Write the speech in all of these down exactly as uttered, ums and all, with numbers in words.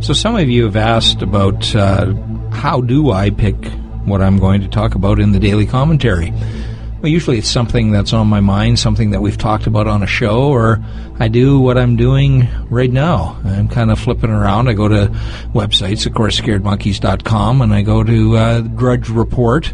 So some of you have asked about uh, how do I pick what I'm going to talk about in the daily commentary. Well, usually it's something that's on my mind, something that we've talked about on a show, or I do what I'm doing right now. I'm kind of flipping around. I go to websites, of course, scared monkeys dot com, and I go to uh, Drudge Report.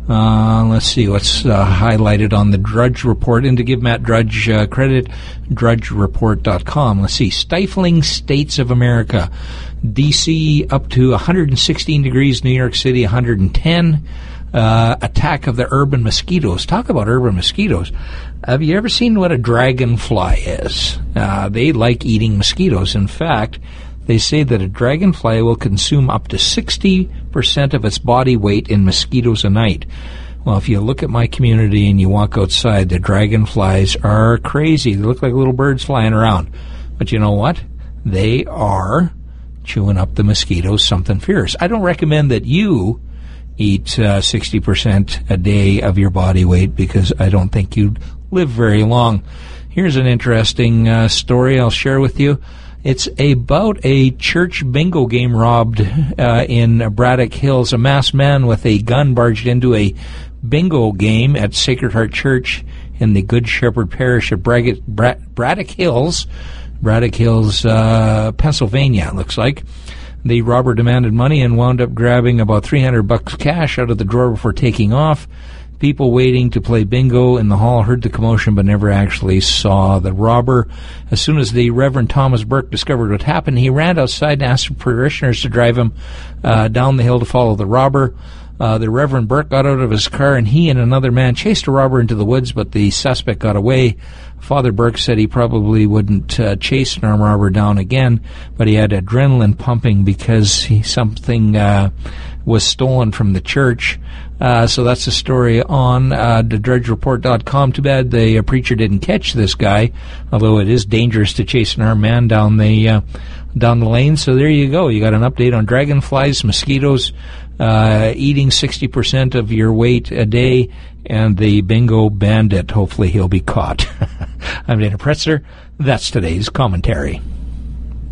Uh, let's see what's uh, highlighted on the Drudge Report. And to give Matt Drudge uh, credit, drudge report dot com. Let's see. Stifling states of America. D C up to one hundred sixteen degrees. New York City one hundred ten. Uh, attack of the urban mosquitoes. Talk about urban mosquitoes. Have you ever seen what a dragonfly is? Uh, they like eating mosquitoes. In fact, they say that a dragonfly will consume up to sixty percent of its body weight in mosquitoes a night. Well, if you look at my community and you walk outside, the dragonflies are crazy. They look like little birds flying around. But you know what? They are chewing up the mosquitoes, something fierce. I don't recommend that you eat uh, sixty percent a day of your body weight because I don't think you'd live very long. Here's an interesting uh, story I'll share with you. It's about a church bingo game robbed uh, in Braddock Hills. A masked man with a gun barged into a bingo game at Sacred Heart Church in the Good Shepherd Parish of Bragg- Bra- Braddock Hills, Braddock Hills, uh, Pennsylvania, it looks like. The robber demanded money and wound up grabbing about three hundred bucks cash out of the drawer before taking off. People waiting to play bingo in the hall heard the commotion but never actually saw the robber. As soon as the Reverend Thomas Burke discovered what happened, he ran outside and asked the parishioners to drive him uh, down the hill to follow the robber. Uh, the Reverend Burke got out of his car, and he and another man chased the robber into the woods, but the suspect got away. Father Burke said he probably wouldn't uh, chase an armed robber down again, but he had adrenaline pumping because he, something uh, was stolen from the church. Uh, so that's the story on uh, the drudge report dot com. Too bad the uh, preacher didn't catch this guy, although it is dangerous to chase an armed man down the uh, down the lane. So there you go. You got an update on dragonflies, mosquitoes, uh, eating sixty percent of your weight a day, and the bingo bandit. Hopefully he'll be caught. I'm Dana Pretzler. That's today's commentary.